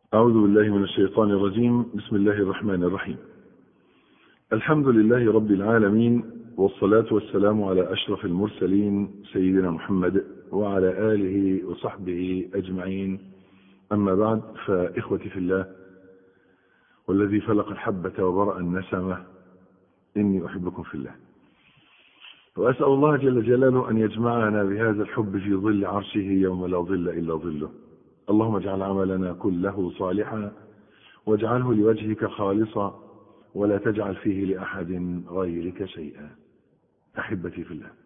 أعوذ بالله من الشيطان الرجيم. بسم الله الرحمن الرحيم. الحمد لله رب العالمين، والصلاة والسلام على أشرف المرسلين سيدنا محمد وعلى آله وصحبه أجمعين. أما بعد، فإخوتي في الله والذي فلق الحبة وبرأ النسمة، إني أحبكم في الله، وأسأل الله جل جلاله أن يجمعنا بهذا الحب في ظل عرشه يوم لا ظل إلا ظله. اللهم اجعل عملنا كله صالحا، واجعله لوجهك خالصا، ولا تجعل فيه لأحد غيرك شيئا. أحبتي في الله،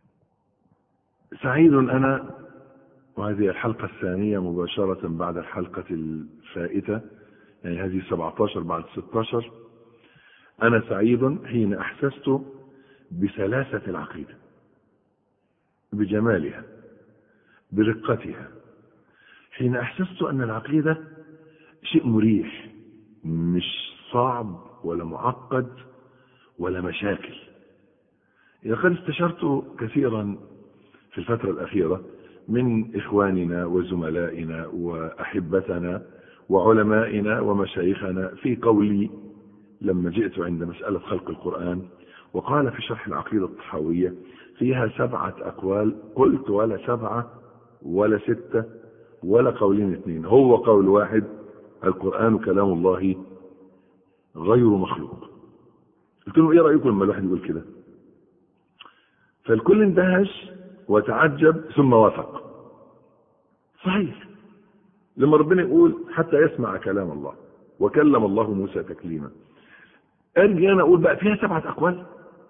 سعيد أنا، وهذه الحلقة الثانية مباشرة بعد الحلقة الفائتة، يعني هذه 17 بعد 16. أنا سعيد حين أحسست بسلاسة العقيدة، بجمالها، برقتها، حين أحسست أن العقيدة شيء مريح، مش صعب ولا معقد ولا مشاكل. لقد استشرت كثيرا في الفترة الأخيرة من إخواننا وزملائنا وأحبتنا وعلمائنا ومشايخنا في قولي لما جئت عند مسألة خلق القرآن، وقال في شرح العقيدة الطحاوية فيها 7 أقوال. قلت ولا 7 ولا 6 ولا قولين 2، هو قول واحد: القرآن كلام الله غير مخلوق. قلت لهم ايه رأيكم لما الواحد يقول كده؟ فالكل اندهش وتعجب ثم وافق. صحيح، لما ربنا يقول حتى يسمع كلام الله وكلم الله موسى تكليما، ارجي انا اقول بقى فيها 7 أقوال؟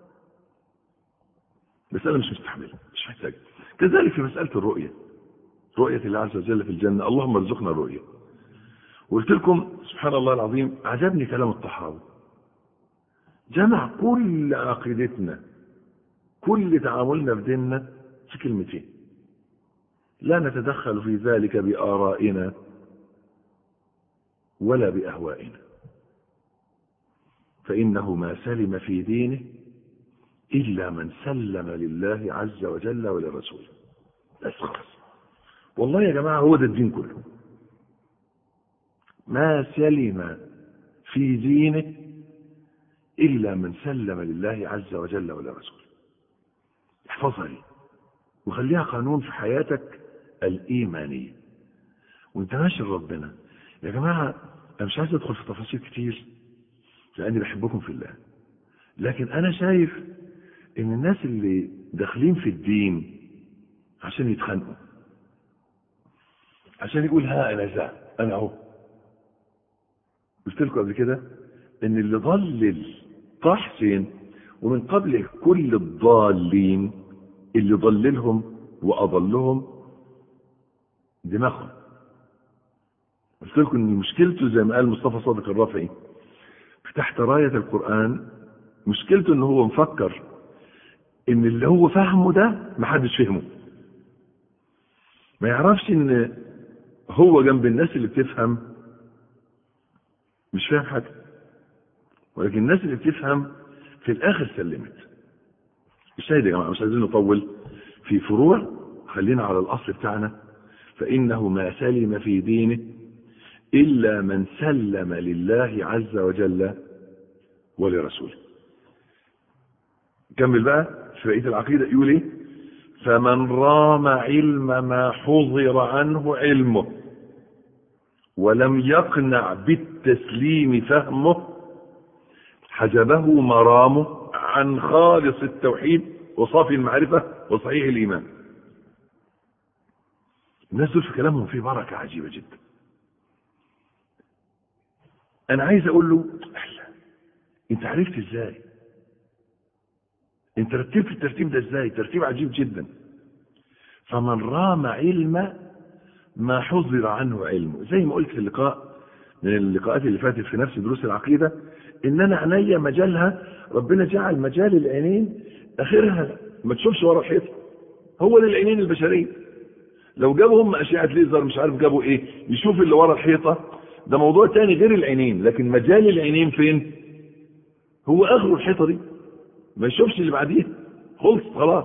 مسألة مش مستحملة، مش محتاجة. كذلك في مسألة الرؤية، رؤية الله عز وجل في الجنة، اللهم ارزقنا الرؤية. وقلت لكم سبحان الله العظيم، عجبني كلام الطحاوي، جمع كل عقيدتنا، كل تعاملنا في ديننا في كلمتين: لا نتدخل في ذلك بآرائنا ولا بأهوائنا، فإنه ما سلم في دينه إلا من سلم لله عز وجل وللرسول. بس خلاص، والله يا جماعة هو ده الدين كله. ما سلم في دينه إلا من سلم لله عز وجل وللرسول. احفظها لي وخليها قانون في حياتك الإيمانية وانت ماشي لربنا. يا جماعة أنا مش عايز أدخل في تفاصيل كتير لأني بحبكم في الله، لكن أنا شايف إن الناس اللي داخلين في الدين عشان يتخانقوا، عشان يقول ها أنا أهو. قلت لكم قبل كده إن اللي ضلل طاح فين؟ ومن قبل كل الضالين اللي ضللهم وأضلهم دماغهم. قلت لكم إن مشكلته زي ما قال مصطفى صادق الرافعي تحت راية القرآن، مشكلته إن هو مفكر إن اللي هو فهمه ده محدش فهمه، ما يعرفش إن هو جنب الناس اللي بتفهم مش فاهم حاجة، ولكن الناس اللي بتفهم في الآخر سلمت. الشاهد يا جماعة، مش عايزين نطول في فروع، خلينا على الأصل بتاعنا: فإنه ما سلم في دينه إلا من سلم لله عز وجل ولرسوله. كمل بقى في بقية العقيدة، يقول ايه؟ فمن رام علم ما حضر عنه علمه ولم يقنع بالتسليم فهمه حجبه مرامه عن خالص التوحيد وصافي المعرفة وصحيح الإيمان. الناس دول في كلامهم فيه بركة عجيبة جدا. أنا عايز أقول له أنت عرفت إزاي؟ أنت رتبت الترتيب ده إزاي؟ ترتيب عجيب جدا. فمن رام علم ما حضر عنه علمه، زي ما قلت في اللقاء من اللقاءات اللي فاتت في نفس دروس العقيدة، إن أنا عينيا مجالها، ربنا جعل مجال العينين آخرها ما تشوفش ورا الحيط، هو للعينين البشرية. لو جابوا هم أشعة ليزر مش عارف جابوا إيه يشوف اللي ورا الحيطة، ده موضوع تاني غير العينين، لكن مجال العينين فين؟ هو آخر الحيطة دي، ما يشوفش اللي بعديها، خلاص.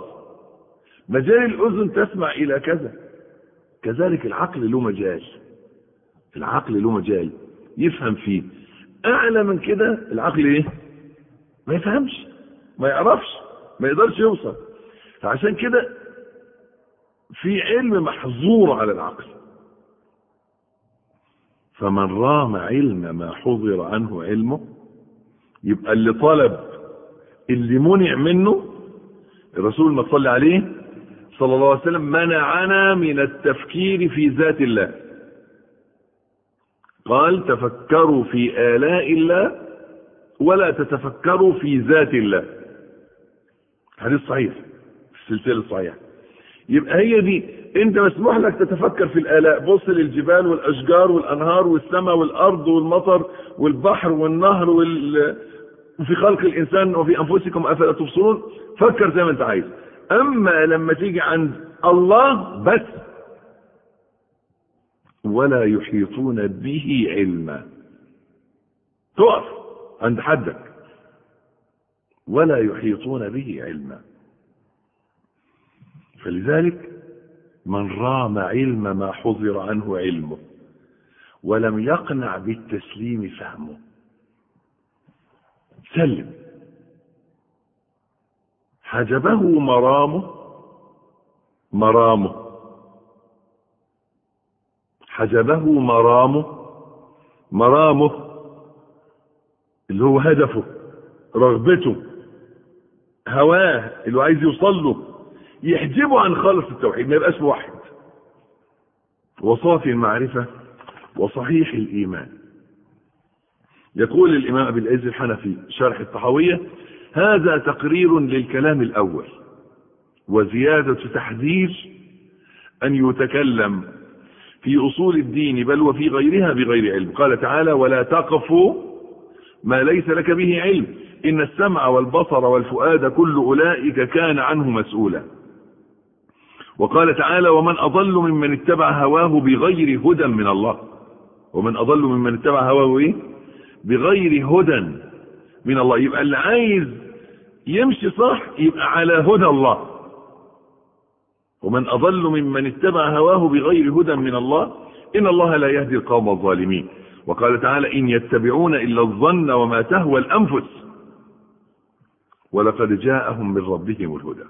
مجال الأذن تسمع إلى كذا، كذلك العقل له مجال. العقل له مجال يفهم فيه. اعلى من كده العقل ايه؟ ما يفهمش، ما يعرفش، ما يقدرش يوصل. فعشان كده في علم محظور على العقل. فمن رام علم ما حظر عنه علمه، يبقى اللي طلب اللي منع منه، الرسول ما صلى عليه صلى الله عليه وسلم منعنا من التفكير في ذات الله. قال تفكروا في آلاء الله ولا تتفكروا في ذات الله. حديث صحيح في السلسلة الصحيحة. يبقى هي دي، انت مسموح لك تتفكر في الآلاء، بص للجبال والأشجار والأنهار والسماء والأرض والمطر والبحر والنهر وفي خلق الإنسان وفي أنفسكم أفلا تبصرون، فكر زي ما انت عايز. أما لما تيجي عند الله بس، ولا يحيطون به علما، تقف عند حدك، ولا يحيطون به علما. فلذلك من رام علم ما حظر عنه علمه ولم يقنع بالتسليم فهمه، سلم. حجبه مرامه حجبه مرامه اللي هو هدفه، رغبته، هواه اللي هو عايز يوصل له، يحجبه عن خالص التوحيد، ما يبقاش موحد وصافي المعرفة وصحيح الإيمان. يقول الإمام أبي العز الحنفي شرح الطحاوية: هذا تقرير للكلام الأول وزيادة تحذير أن يتكلم في أصول الدين بل وفي غيرها بغير علم. قال تعالى: ولا تقف ما ليس لك به علم إن السمع والبصر والفؤاد كل أولئك كان عنه مسؤولا. وقال تعالى: ومن أضل ممن اتبع هواه بغير هدى من الله. ومن أضل ممن اتبع هواه إيه؟ بغير هدى من الله. يبقى اللي عايز يمشي صح يبقى على هدى الله. ومن أضل ممن اتبع هواه بغير هدى من الله إن الله لا يهدي القوم الظالمين. وقال تعالى: إن يتبعون إلا الظن وما تهوى الأنفس ولقد جاءهم من ربهم الهدى.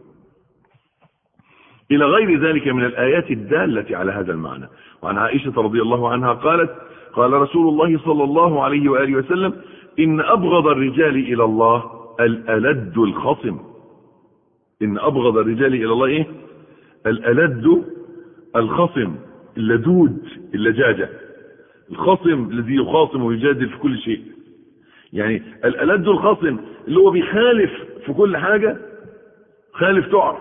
إلى غير ذلك من الآيات الدالة على هذا المعنى. وعن عائشة رضي الله عنها قالت: قال رسول الله صلى الله عليه وآله وسلم: إن أبغض الرجال إلى الله الألد الخصم. إن أبغض الرجال إلى الله إيه؟ الألد الخصم، اللدود، اللجاجة، الخصم الذي يخاصم ويجادل في كل شيء. يعني الألد الخصم اللي هو بيخالف في كل حاجة، خالف تعرف،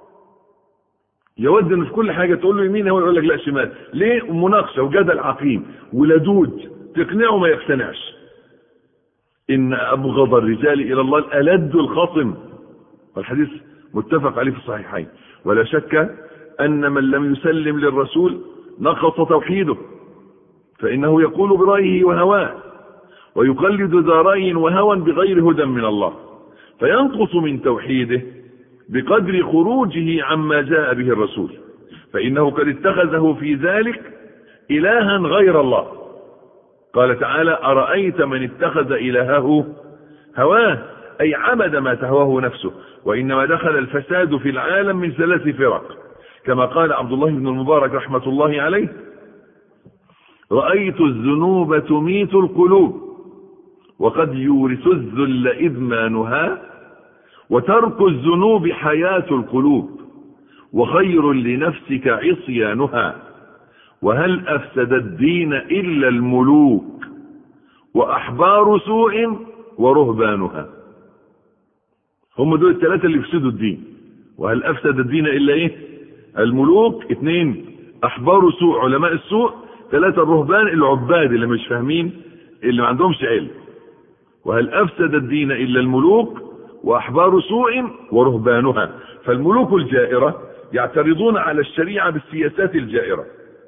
يود ان في كل حاجة تقول له يمين هو يقول لك لا شمال. ليه؟ مناقشة وجدل عقيم ولدود، تقنعه ما يقتنعش. إن أبغض الرجال إلى الله الألد الخصم. والحديث متفق عليه في الصحيحين. ولا شك أن من لم يسلم للرسول نقص توحيده، فإنه يقول برأيه وهواه ويقلد ذا رأي وهوى بغير هدى من الله، فينقص من توحيده بقدر خروجه عما جاء به الرسول، فإنه قد اتخذه في ذلك إلها غير الله. قال تعالى: أرأيت من اتخذ إلهه هواه، أي عبد ما تهواه نفسه. وإنما دخل الفساد في العالم من 3 فرق، كما قال عبد الله بن المبارك رحمة الله عليه: رأيت الذنوب تميت القلوب وقد يورث الذل إدمانها، وترك الذنوب حياة القلوب وخير لنفسك عصيانها، وهل أفسد الدين إلا الملوك وأحبار سوء ورهبانها. هم دول ال3 اللي يفسدوا الدين. وهل أفسد الدين إلا إيه؟ الملوك، 2 أحبار سوء علماء السوء، 3 الرهبان العباد اللي مش فاهمين، اللي ما عندهمش علم. وهل أفسد الدين إلا الملوك وأحبار سوء ورهبانها. فالملوك الجائرة يعترضون على الشريعة بالسياسات الجائرة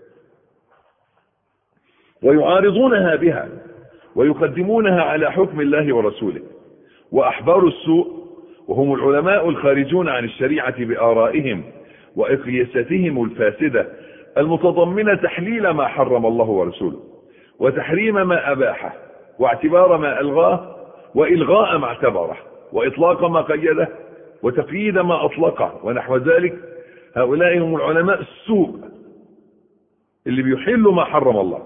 ويعارضونها بها ويقدمونها على حكم الله ورسوله. وأحبار السوء وهم العلماء الخارجون عن الشريعة بآرائهم وإقياساتهم الفاسدة المتضمنة تحليل ما حرم الله ورسوله، وتحريم ما أباحه، واعتبار ما ألغاه، وإلغاء ما اعتبره، وإطلاق ما قيده، وتقييد ما أطلقه، ونحو ذلك. هؤلاء هم العلماء السوء اللي بيحلوا ما حرم الله.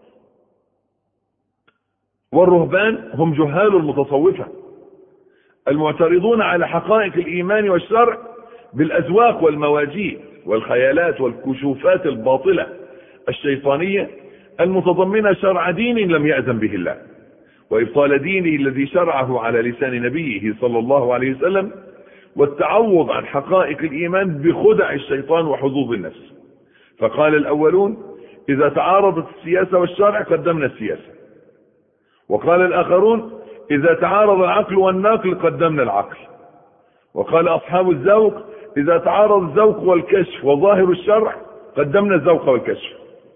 والرهبان هم جهال المتصوفة المعترضون على حقائق الإيمان والشرع بالأذواق والمواجيد والخيالات والكشوفات الباطلة الشيطانية المتضمنة شرع دين لم يأذن به الله، وإبطال دينه الذي شرعه على لسان نبيه صلى الله عليه وسلم، والتعوض عن حقائق الإيمان بخدع الشيطان وحظوظ النفس. فقال الأولون: إذا تعارضت السياسة والشرع قدمنا السياسة. وقال الآخرون: إذا تعارض العقل والنقل قدمنا العقل. وقال أصحاب الذوق: إذا تعارض الذوق والكشف وظاهر الشرع قدمنا الذوق والكشف.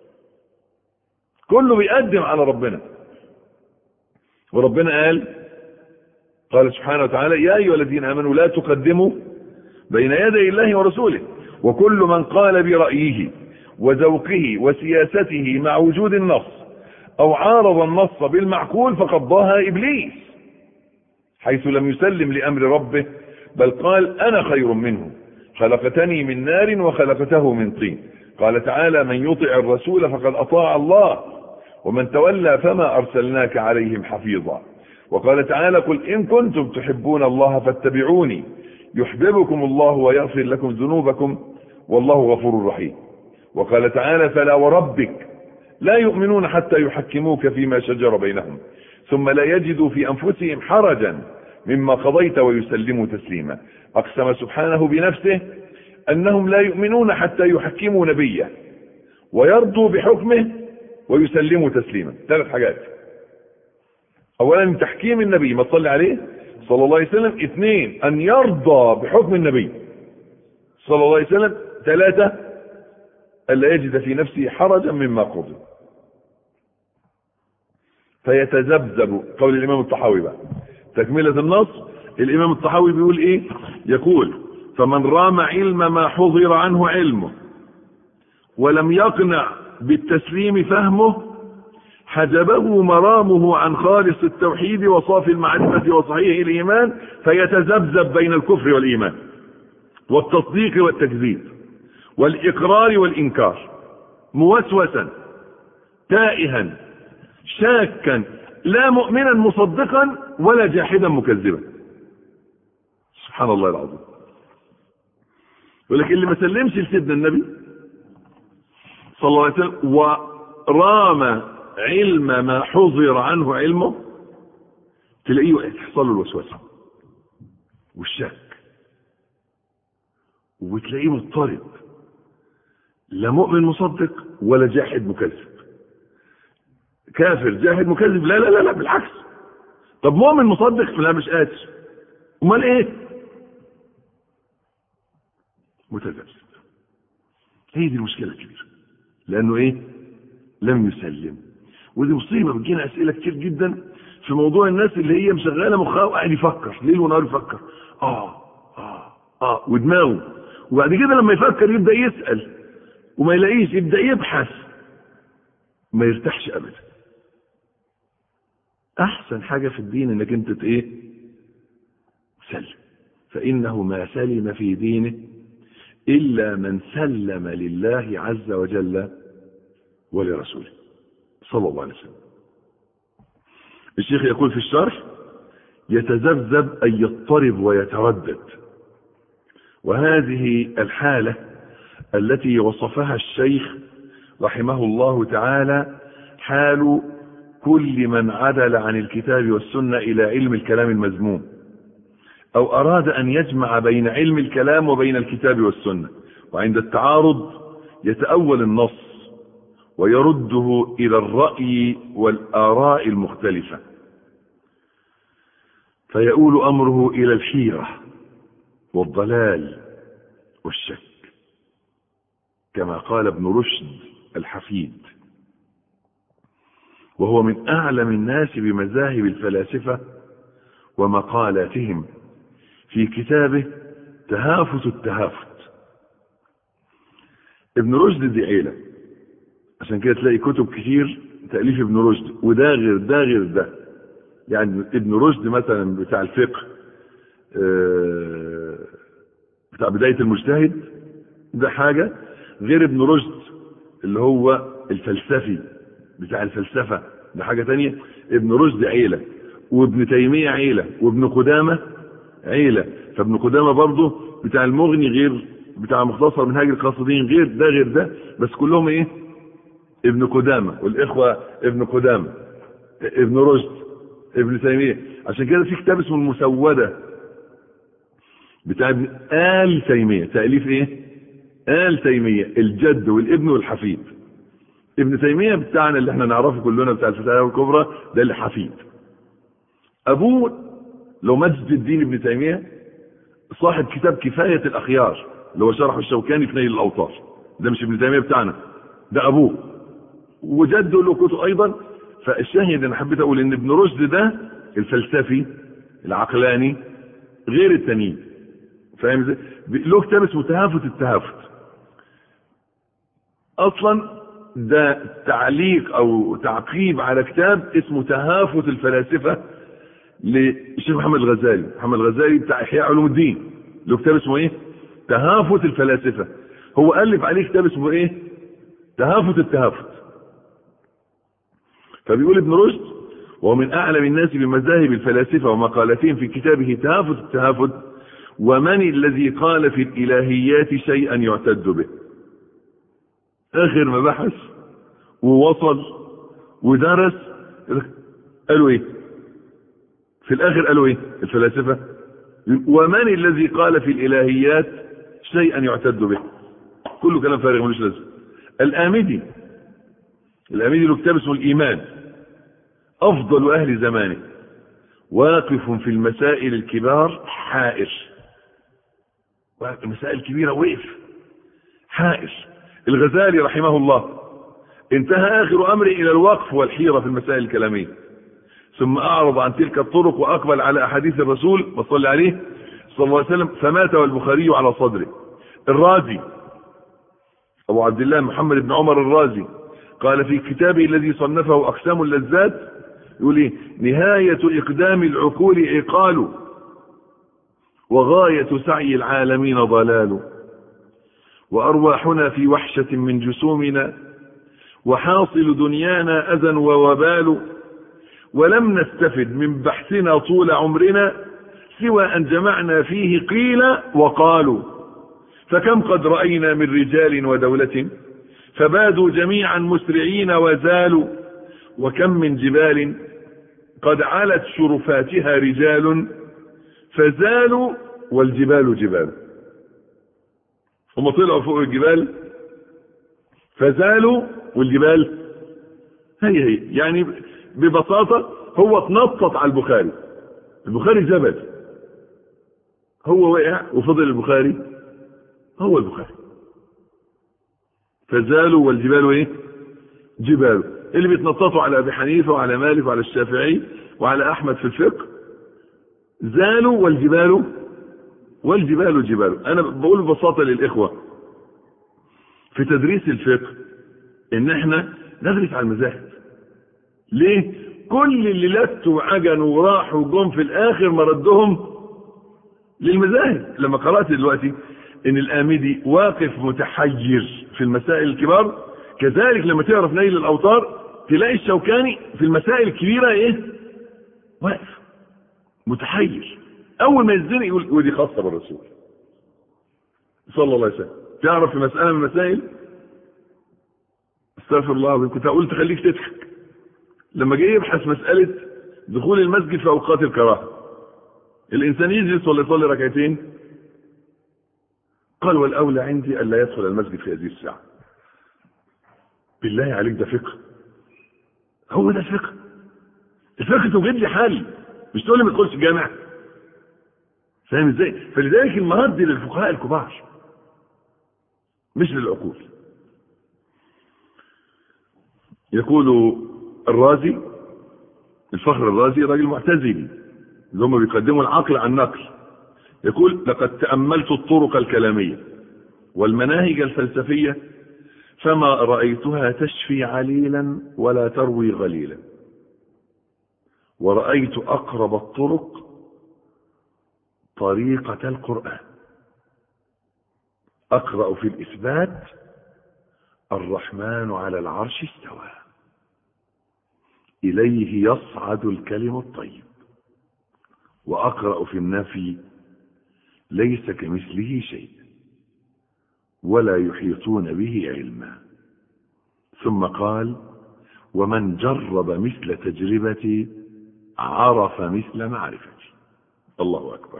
كله بيقدم على ربنا. وربنا قال سبحانه وتعالى: يا أيها الذين آمنوا لا تقدموا بين يدي الله ورسوله. وكل من قال برأيه وذوقه وسياسته مع وجود النص أو عارض النص بالمعقول فقد ضاهى إبليس، حيث لم يسلم لأمر ربه، بل قال: أنا خير منه، خلقتني من نار وخلقته من طين. قال تعالى: من يطع الرسول فقد أطاع الله، ومن تولى فما أرسلناك عليهم حفيظا. وقال تعالى: قل إن كنتم تحبون الله فاتبعوني يحببكم الله ويغفر لكم ذنوبكم والله غفور رحيم. وقال تعالى: فلا وربك لا يؤمنون حتى يحكموك فيما شجر بينهم ثم لا يجدوا في أنفسهم حرجا مما قضيت ويسلموا تسليما. أقسم سبحانه بنفسه أنهم لا يؤمنون حتى يحكموا نبيه ويرضوا بحكمه ويسلموا تسليما. 3 حاجات: أولا تحكيم النبي ما تصلي عليه صلى الله عليه وسلم. 2 أن يرضى بحكم النبي صلى الله عليه وسلم. 3 ألا يجد في نفسه حرجا مما قضي. فيتذبذب. قول الإمام الطحاوي بقى تكملة النص. الإمام الطحاوي بيقول إيه؟ يقول: فمن رام علم ما حضر عنه علمه ولم يقنع بالتسليم فهمه حجبه مرامه عن خالص التوحيد وصافي المعرفة وصحيح الإيمان، فيتذبذب بين الكفر والإيمان والتصديق والتكذيب والإقرار والإنكار، موسوسا تائها شاكا، لا مؤمنا مصدقا ولا جاحدا مكذبا. سبحان الله العظيم. ولكن اللي ما سلمش لسيدنا النبي صلى الله عليه وسلم ورام علم ما حضر عنه علمه تلاقيه يحصل له الوسوسه والشك، وتلاقيه مضطرب، لا مؤمن مصدق ولا جاحد مكذب. كافر جاحد مكذب لا لا لا لا بالعكس. طب مؤمن مصدق لا مش قادر. امال ايه؟ متذبذب. هي دي المشكله الكبيره، لانه ايه؟ لم يسلم. ودي مصيبه. بتجينا اسئله كتير جدا في موضوع الناس اللي هي مشغله مخها وقاعد يفكر ليل ونهار، يفكر ودماغه، وبعد كده لما يفكر يبدا يسال وما يلاقيش يبدا يبحث، ما يرتاحش ابدا. احسن حاجه في الدين انك انت سلم. فانه ما سلم في دينه الا من سلم لله عز وجل ولرسوله صلى الله عليه وسلم. الشيخ يقول في الشرح: يتذبذب أي يضطرب ويتردد. وهذه الحالة التي وصفها الشيخ رحمه الله تعالى حال كل من عدل عن الكتاب والسنة إلى علم الكلام المذموم، أو أراد أن يجمع بين علم الكلام وبين الكتاب والسنة، وعند التعارض يتأول النص ويرده إلى الرأي والآراء المختلفة، فيؤول أمره إلى الحيرة والضلال والشك، كما قال ابن رشد الحفيد، وهو من أعلم الناس بمذاهب الفلاسفة ومقالاتهم في كتابه تهافت التهافت. ابن رشد دي عيلة، عشان كده تلاقي كتب كتير تأليف ابن رشد، وده غير ده غير ده. يعني ابن رشد مثلا بتاع الفقه بتاع بداية المجتهد ده حاجة، غير ابن رشد اللي هو الفلسفي بتاع الفلسفة ده حاجة تانية. ابن رشد عيلة، وابن تيمية عيلة، وابن قدامة عيلة. فابن قدامة برضه بتاع المغني غير بتاع مختصر منهاج القاصدين غير ده غير ده، بس كلهم ايه؟ ابن قدامة. والاخوة ابن قدامة، ابن رشد، ابن تيمية. عشان كده في كتاب اسمه المسودة بتاع ابن آل تيمية، تأليف ايه؟ آل تيمية، الجد والابن والحفيد. ابن تيمية بتاعنا اللي احنا نعرفه كلنا بتاع الفتاوى الكبرى ده اللي حفيد. ابوه لو مجد الدين ابن تيمية صاحب كتاب كفاية الأخيار اللي هو شرح الشوكاني في نيل الأوطار، ده مش ابن تيمية بتاعنا، ده أبوه. وجده له كتب أيضا. فالشاهد أنا حبيت أقول إن ابن رشد ده الفلسفي العقلاني غير التانيين، فاهم ازاي؟ له كتاب اسمه تهافت التهافت. أصلا ده تعليق أو تعقيب على كتاب اسمه تهافت الفلاسفة للشيخ محمد الغزالي. محمد الغزالي بتاع إحياء علوم الدين له كتاب اسمه ايه؟ تهافت الفلاسفة. هو ألف عليه كتاب اسمه ايه؟ تهافت التهافت. فبيقول ابن رشد: وهو من أعلم الناس بمذاهب الفلاسفة ومقالتهم في كتابه تهافت التهافت: ومن الذي قال في الإلهيات شيئا يعتد به. آخر ما بحث ووصل ودرس قالوا ايه؟ في الآخر قالوا ايه الفلاسفة؟ ومن الذي قال في الإلهيات شيئا يعتد به. كله كلام فارغ ملوش لازمه. الآمدي له كتاب اسمه الإيمان، أفضل أهل زمانه، واقف في المسائل الكبار حائر. المسائل الكبيرة وقف حائر. الغزالي رحمه الله انتهى آخر أمره إلى الوقف والحيرة في المسائل الكلامية، ثم أعرض عن تلك الطرق وأقبل على أحاديث الرسول وصلى عليه صلى الله عليه وسلم فمات والبخاري على صدره. الرازي أبو عبد الله محمد بن عمر الرازي قال في كتابه الذي صنفه أقسام اللذات، يقول ايه؟ نهاية إقدام العقول عقال، وغاية سعي العالمين ضلال، وأرواحنا في وحشة من جسومنا، وحاصل دنيانا أذى ووبال، ولم نستفد من بحثنا طول عمرنا سوى أن جمعنا فيه قيل وقالوا، فكم قد رأينا من رجال ودولة فبادوا جميعا مسرعين وزالوا، وكم من جبال قد علت شرفاتها رجال فزالوا والجبال جبال. هم طلعوا فوق الجبال فزالوا والجبال هي يعني ببساطة هو اتنطط على البخاري. البخاري جبل، هو وقع وفضل البخاري هو البخاري. فزالوا والجبال ايه؟ جبال. اللي بيتنططوا على ابي حنيفه وعلى مالك وعلى الشافعي وعلى احمد في الفقه زالوا والجبال جبال. انا بقول ببساطه للاخوه في تدريس الفقه ان احنا ندرس على المذاهب. ليه؟ كل اللي لتوا وعجنوا وراحوا جم في الاخر مردهم للمذاهب. لما قرات دلوقتي ان الآمدي واقف متحير في المسائل الكبار، كذلك لما تعرف نيل الأوطار تلاقي الشوكاني في المسائل الكبيرة ايه؟ واقف متحير. اول ما يزنق يقول ودي خاصة بالرسول صلى الله عليه وسلم. تعرف في مسألة من المسائل استغفر الله كنت اقول تخليك تضحك لما جاي يبحث مسألة دخول المسجد في اوقات الكراهة. الانسان يجلس ولا يصلي ركعتين؟ قال والأولى عندي ألا يدخل المسجد في هذه الساعة. بالله عليك ده فقه؟ هو ده الفقه؟ الفقه توجد لي حل، مش تقول لي ما تدخلش الجامع. فاهم ازاي؟ فلذلك المرد للفقهاء الكبار مش للعقول. يقول الرازي الفخر الرازي راجل معتزلي اللي هم بيقدموا العقل عن النقل، يقول لقد تأملت الطرق الكلامية والمناهج الفلسفية فما رأيتها تشفي عليلا ولا تروي غليلا، ورأيت أقرب الطرق طريقة القرآن. أقرأ في الإثبات الرحمن على العرش استوى، إليه يصعد الكلم الطيب. وأقرأ في النفي ليس كمثله شيء ولا يحيطون به علما. ثم قال ومن جرب مثل تجربتي عرف مثل معرفتي. الله أكبر،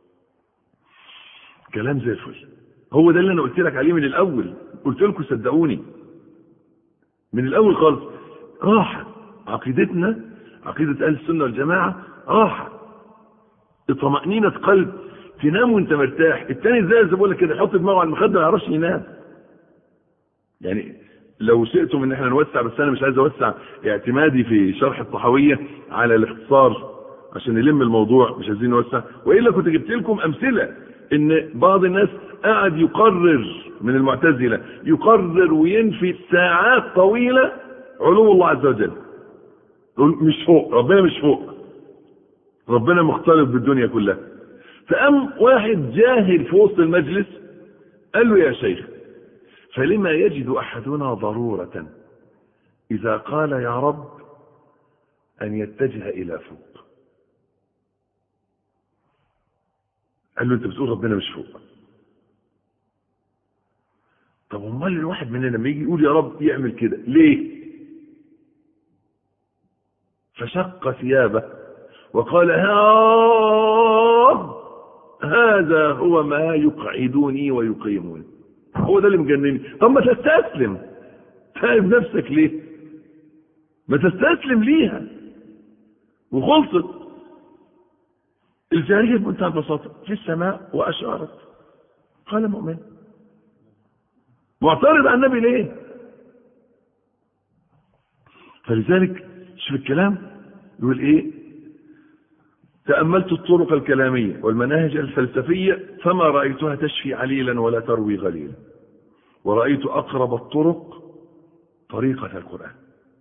كلام زي الفل. هو ده اللي أنا قلت لك عليه من الأول، قلت لكم صدقوني من الأول خالص. راحة عقيدتنا، عقيدة أهل السنة والجماعة، راحة، طمأنينة قلب، تنام وانت مرتاح. التاني زي بقول لك كده، يحط دماغه على المخدة ما يعرفش ينام. يعني لو شئتم ان احنا نوسع، بس انا مش عايز اوسع اعتمادي في شرح الطحاوية على الاختصار عشان نلم الموضوع، مش عايزين نوسع. والا كنت جبت لكم امثلة ان بعض الناس قاعد يقرر من المعتزلة، يقرر وينفي ساعات طويلة علو الله عز وجل. مش فوق ربنا، مش فوق ربنا، مختلط بالدنيا كلها. فقام واحد جاهل في وسط المجلس قال له يا شيخ، فلما يجد أحدنا ضرورة إذا قال يا رب أن يتجه إلى فوق؟ قال له أنت بتقول ربنا مش فوق. طب امال الواحد مننا لما يجي يقول يا رب يعمل كده ليه؟ فشق ثيابه وقال هذا هو ما يقعدوني ويقيموني، هو ده اللي مجنني. طب ما تستسلم، تعب نفسك ليه؟ ما تستسلم ليها وخلصت. الجارية بمنتهى البساطة في السماء وأشارت، قال مؤمن. معترض على النبي ليه؟ فلذلك شوف الكلام يقول ايه؟ تأملت الطرق الكلامية والمناهج الفلسفية فما رأيتها تشفي عليلا ولا تروي غليلا، ورأيت أقرب الطرق طريقة القرآن.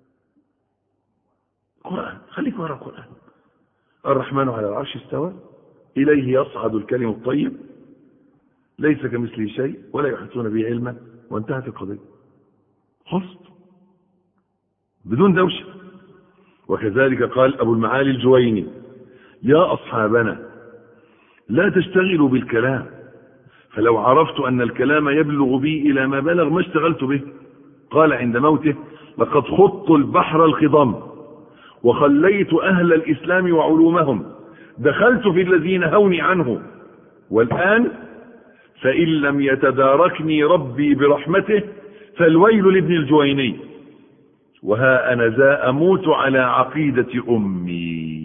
القرآن، خليك ورا القرآن. الرحمن على العرش استوى، إليه يصعد الكلم الطيب، ليس كمثله شيء ولا يحيطون به علما، وانتهت القضية. خلصت بدون دوشة. وكذلك قال أبو المعالي الجويني يا أصحابنا لا تشتغلوا بالكلام، فلو عرفت أن الكلام يبلغ بي إلى ما بلغ ما اشتغلت به. قال عند موته لقد خضت البحر الخضم وخليت أهل الإسلام وعلومهم، دخلت في الذين هوني عنه، والآن فإن لم يتداركني ربي برحمته فالويل لابن الجويني، وها أنا ذا أموت على عقيدة أمي.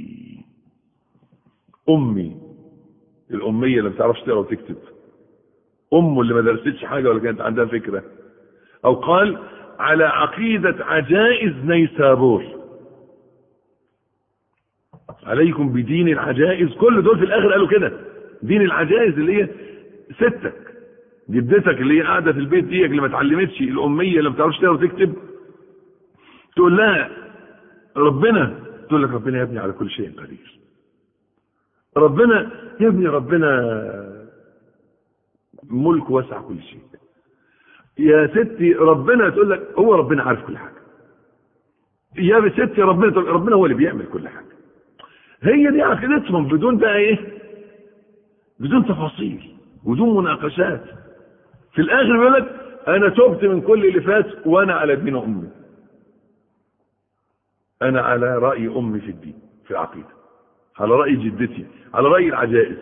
أمي الأمية اللي ما بتعرفش تقرأ وتكتب، أمه اللي ما درستش حاجة ولا كانت عندها فكرة. أو قال على عقيدة عجائز نيسابور، عليكم بدين العجائز. كل دول في الآخر قالوا كده، دين العجائز اللي هي ستك جدتك اللي هي قاعدة في البيت ديك اللي ما اتعلمتش، الأمية اللي ما بتعرفش تقرأ وتكتب، تقول لها ربنا، تقول لك ربنا يا ابني على كل شيء قدير. ربنا يا ابني، ربنا ملك واسع كل شيء. يا ستي ربنا، تقول لك هو ربنا عارف كل حاجة. يا ستي ربنا، تقول ربنا هو اللي بيعمل كل حاجة. هي دي عقيدتهم، بدون بقى ايه، بدون تفاصيل بدون مناقشات. في الاخر يقول لك انا تبت من كل اللي فات وانا على دين امي، انا على رأي امي في الدين في العقيدة، على رأي جدتي، على رأي العجائز.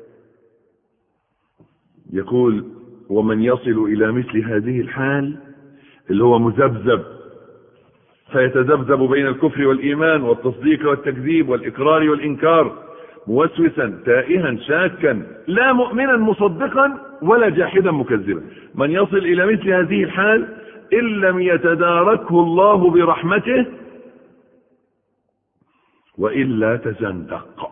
يقول ومن يصل إلى مثل هذه الحال اللي هو مذبذب، فيتذبذب بين الكفر والإيمان والتصديق والتكذيب والإقرار والإنكار، موسوسا تائها شاكا، لا مؤمنا مصدقا ولا جاحدا مكذبا. من يصل إلى مثل هذه الحال إن لم يتداركه الله برحمته وإلا تزندق.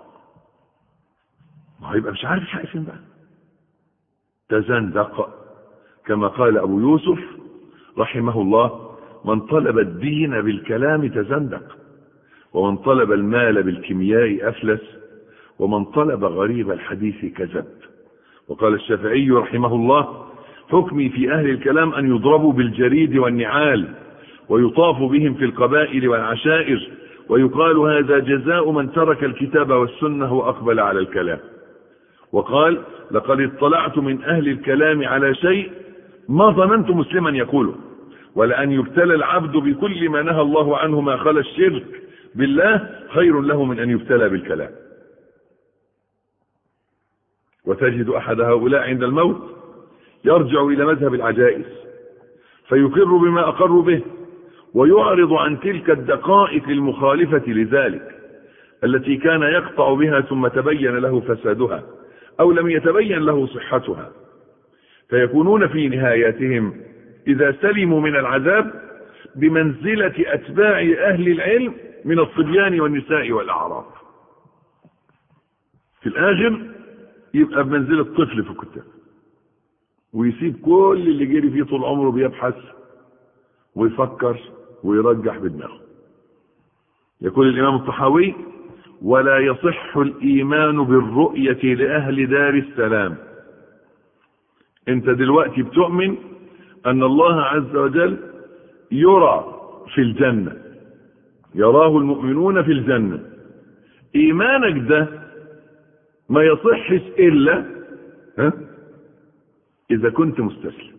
ما هيبقى مش عارف الحق فين بقى. تزندق كما قال أبو يوسف رحمه الله: من طلب الدين بالكلام تزندق، ومن طلب المال بالكيمياء أفلس، ومن طلب غريب الحديث كذب. وقال الشافعي رحمه الله: حكمي في أهل الكلام أن يضربوا بالجريد والنعال، ويطاف بهم في القبائل والعشائر، ويقال هذا جزاء من ترك الكتاب والسنة وأقبل على الكلام. وقال: لقد اطلعت من أهل الكلام على شيء ما ظننت مسلما يقوله، ولأن يبتلى العبد بكل ما نهى الله عنه ما خلا الشرك بالله خير له من أن يبتلى بالكلام. وتجد أحد هؤلاء عند الموت يرجع إلى مذهب العجائز فيقر بما أقروا به، ويعرض عن تلك الدقائق المخالفة لذلك التي كان يقطع بها ثم تبين له فسادها أو لم يتبين له صحتها، فيكونون في نهاياتهم إذا سلموا من العذاب بمنزلة أتباع أهل العلم من الصبيان والنساء والأعراف. في الآخر يبقى بمنزلة طفل في الكتاب، ويسيب كل اللي جري فيه طول عمره بيبحث ويفكر ويرجح بدماغه. يقول الإمام الطحاوي: ولا يصح الإيمان بالرؤية لأهل دار السلام. انت دلوقتي بتؤمن أن الله عز وجل يرى في الجنة، يراه المؤمنون في الجنة. إيمانك ده ما يصحش إلا إذا كنت مستسلم.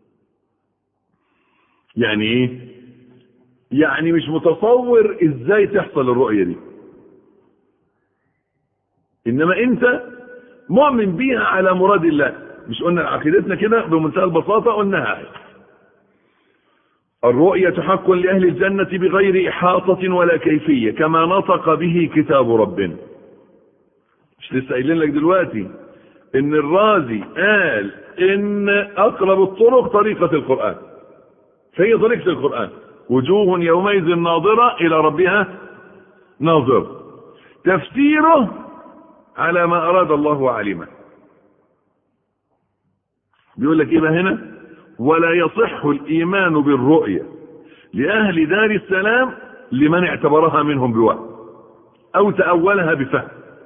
يعني إيه؟ يعني مش متصور إزاي تحصل الرؤية دي، إنما أنت مؤمن بيها على مراد الله. مش قلنا عقيدتنا كده بمنتهى البساطة؟ قلناها: الرؤية حق لأهل الجنة بغير إحاطة ولا كيفية، كما نطق به كتاب ربنا. مش لسه قايلين لك دلوقتي إن الرازي قال إن أقرب الطرق طريقة القرآن، فهي طريقة القرآن: وجوه يومئذ ناظرة إلى ربها ناظرة. تفسيره على ما أراد الله وعلمه. بيقول لك إيه بقى هنا؟ ولا يصح الإيمان بالرؤية لأهل دار السلام لمن اعتبرها منهم بوهم أو تأولها بفهم.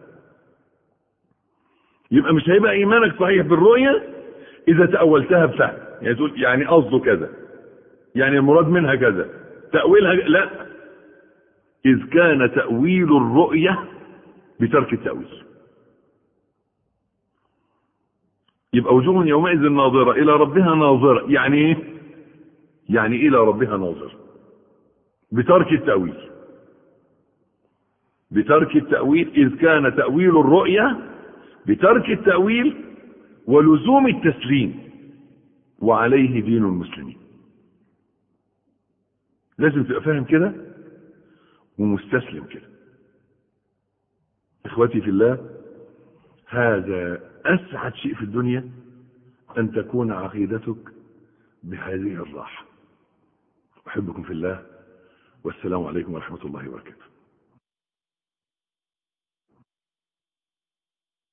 يبقى مش هيبقى إيمانك صحيح بالرؤية إذا تأولتها بفهم، يعني تقول يعني قصده كذا، يعني المراد منها كذا، تأويلها لا، إذ كان تأويل الرؤية بترك التأويل. يبقى وجوه يومئذ ناظرة إلى ربها ناظرة، يعني إيه؟ يعني إلى ربها ناظرة بترك التأويل. بترك التأويل، إذ كان تأويل الرؤية بترك التأويل ولزوم التسليم، وعليه دين المسلمين. لازم تبقى فاهم كده ومستسلم كده. إخوتي في الله، هذا أسعد شيء في الدنيا، أن تكون عقيدتك بهذه الراحة. أحبكم في الله، والسلام عليكم ورحمة الله وبركاته.